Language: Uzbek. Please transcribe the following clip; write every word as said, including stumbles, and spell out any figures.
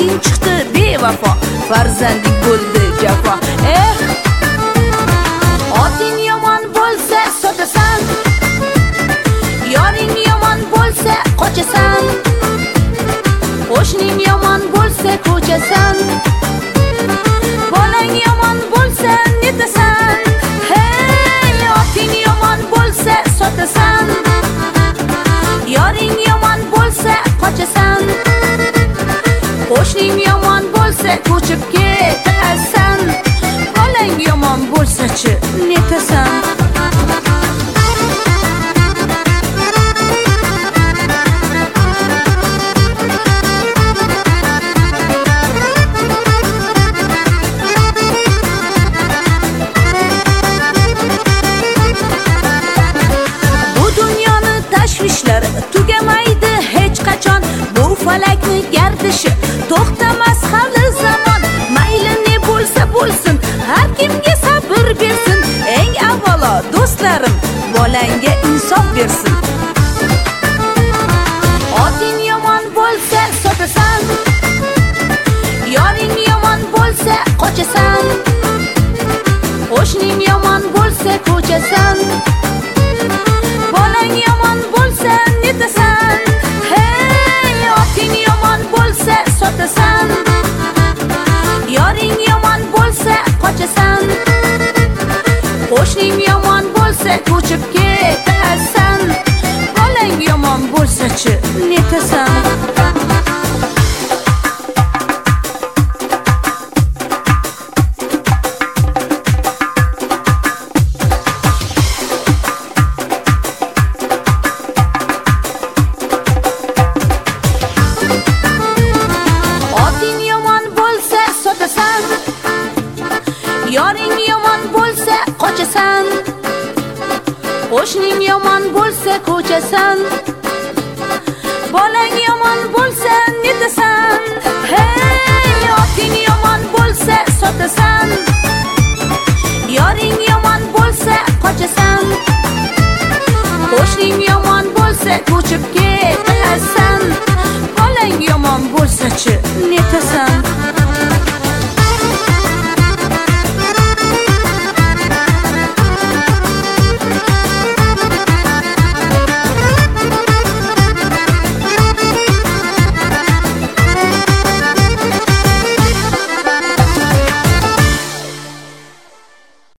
Oting chiqdi bevafo, farzanding bo'ldi jafo. Eh, oting yomon bo'lsa sotasan, yoring yomon bo'lsa qochasan, qo'shning yomon bo'lsa ko'chasan, bolang yomon bo'lsa netasan. Hey, oting yomon bo'lsa sotasan, yoring yomon bo'lsa qochasan, qo'shning yomon bo'lsa ko'chib ketasan, bolang yomon bo'lsa-chi netasan. Tashvishlar tugamaydi hech qachon, bu falakni gardishi to'xtamas hali zamon. Mayli ne bo'lsa bo'lsin, har kimga sabr bersin. Eng avvalo do'stlarim, bolangga insof bersin. Oting yomon bo'lsa sotasan, yoring yomon bo'lsa qochasan, qo'shning yomon bo'lsa ko'chasan, bolang yomon bo'lsa netasan. Hey, oting yomon bo'lsa sotasan, yoring yomon bo'lsa qochasan, qo'shning yomon bo'lsa ko'chib ketasan, bolang yomon bo'lsa-chi netasan. Yoring yomon bo'lsa qochasan, qo'shning yomon bo'lsa ko'chasan,